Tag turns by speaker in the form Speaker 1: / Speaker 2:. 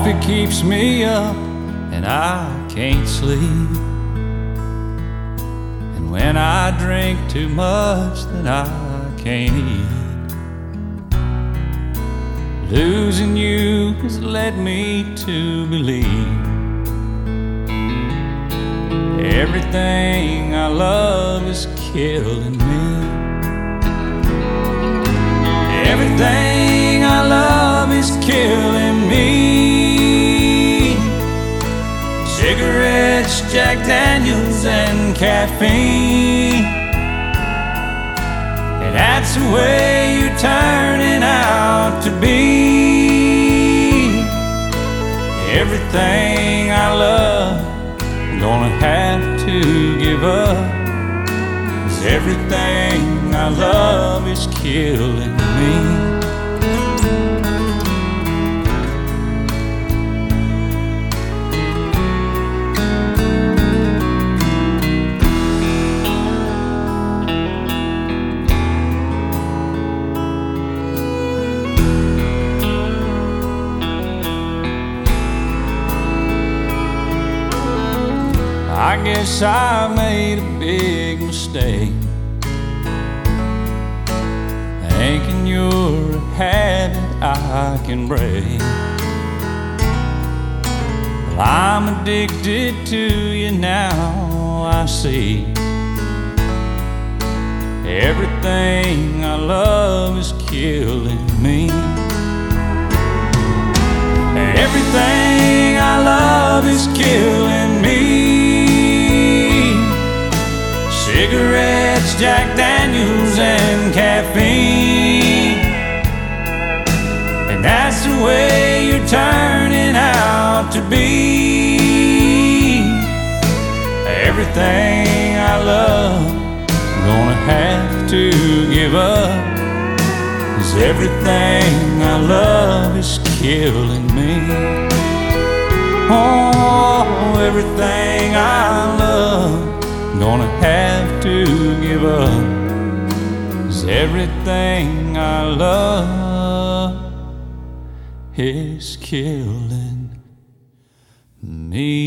Speaker 1: coffee keeps me up and I can't sleep. And when I drink too much, then I can't eat. Losing you has led me to believe everything I love is killing me. Everything I love is killing me. Cigarettes, Jack Daniels, and caffeine. And that's the way you're turning out to be. Everything I love, I'm gonna have to give up. 'Cause everything I love is killing me. I guess I made a big mistake, thinking you're a habit I can break. Well, I'm addicted to you now, I see. Everything I love is killing me. Everything I love is killing me. Cigarettes, Jack Daniels, and caffeine. And that's the way you're turning out to be. Everything I love, I'm gonna have to give up. 'Cause everything I love is killing me. Oh, everything I love, gonna have to give up. 'Cause everything I love is killing me.